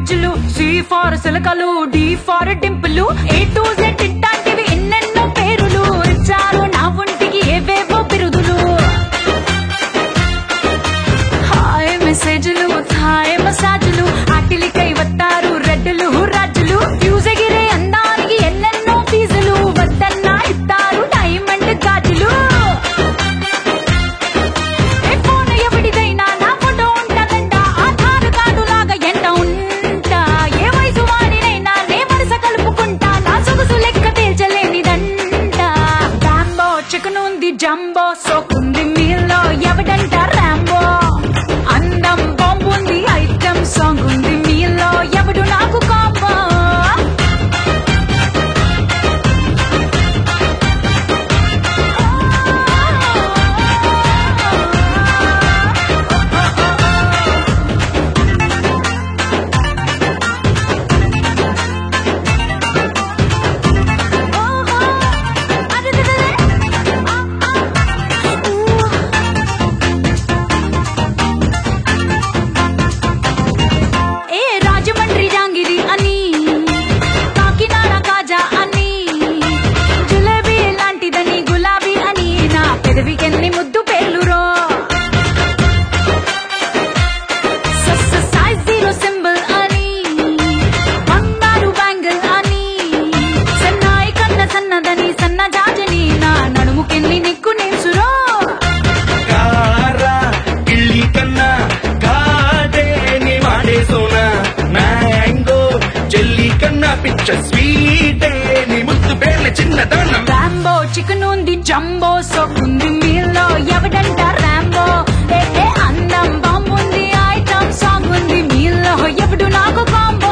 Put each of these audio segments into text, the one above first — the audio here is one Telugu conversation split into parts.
వెజ్లు, సి ఫార్ సిలకలు, డి ఫార్ డింపులు, ఏ టు జెడ్ ఇట్లాంటివి ఎన్నెన్నో పేరులు ఇచ్చారు నా ఒంటికి ఏవేవో బిరుదులు. హాయ్ మెసేజ్లు, హాయ్ మసాజులు, ఆటిలికై వస్తారు రెడ్డులు రాజులు, ఫ్యూజ్ ఎగిరే అందానికి ఎన్నెన్నో ఫీజులు, వద్దన్నా ఇస్తారు డైమండ్ గాజులు. ఏ ఫోన్ ఎవడిదైనా నా ఫోటో ఉంటదంట, ఆధార్ కార్డు లాగా ఎంట ఉంటా, ఏ వయసు వాడినైనా నే వరుస కలుపుకుంటా, నా సొగసు లెక్క తేల్చలేనిదంట. డాంబో చికెన్ ఉంది జంబో, సోకుంది మీల్లో ఎవడంట రాంబో, అందం బాంబు ఉంది ఐటమ్ సాంగ్ ఉంది మీల్లో ఎవడు నాకు కాంబో. ఏ రాజమండ్రి జాంగిరి అని, కాకినాడ కాజా అని, జిలేబీ లాంటిదని గులాబీ అని, నా పెదవికెన్ని ముద్దు పేర్లురో. సైజ్ జీరో సింబల్ అని, బంగారు బ్యాంగిల్ అని, సన్నాయి కన్న సన్నదని సన్న జాజని, నా నడుముకెన్ని నిక్కు నేసురో. కారా గిల్లి కన్నా కాదే నీ వాడే సోనా, మ్యాంగో జెల్లీ కన్నా పిచ్చ స్వీటే నీ ముద్దు పేర్ల చిన్నదానం. రాంబో చికెన్ ఉంది జంబో, సోకుంది మీల్లో ఎవడంట రాంబో, ఏ ఏ అందం బాంబుంది ఐటమ్ సాంగ్ ఉంది మీల్లో ఎవడు నాకు కాంబో.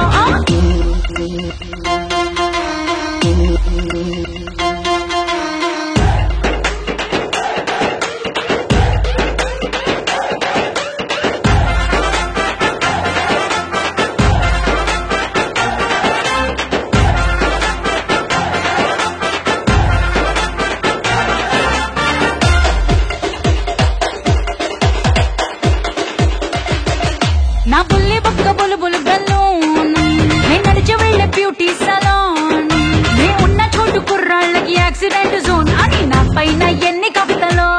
నా బుల్లి బొక్క బులుబులు బెలూన్, నే నడిచి వెళ్ళే బ్యూటీ సలోన్, నే ఉన్న చోటు కుర్రాళ్ళకి యాక్సిడెంట్ జోన్ అని నా పైన ఎన్ని కవితలో.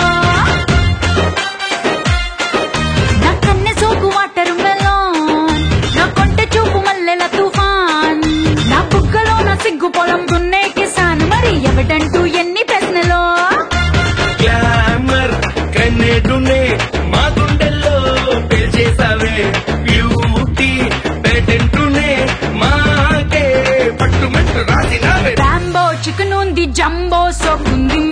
నా కన్నె సోకు వాటర్ మెలోన్, నా కొంటె చూపు మల్లెల తుఫాన్, నా బుగ్గలో నా సిగ్గు పొలం దున్నే కిసాన్, మరి ఎవడంటూ ఎన్ని ప్రశ్నలో. గ్లామర్ గ్రెనేడునే మా గుండెల్లో పేల్చేసావే, బ్యూటీ పేటెంటునే మాకే పట్టుమంటూ రాసినావే. రాంబో చికెన్ ఉంది జంబో, సోకుంది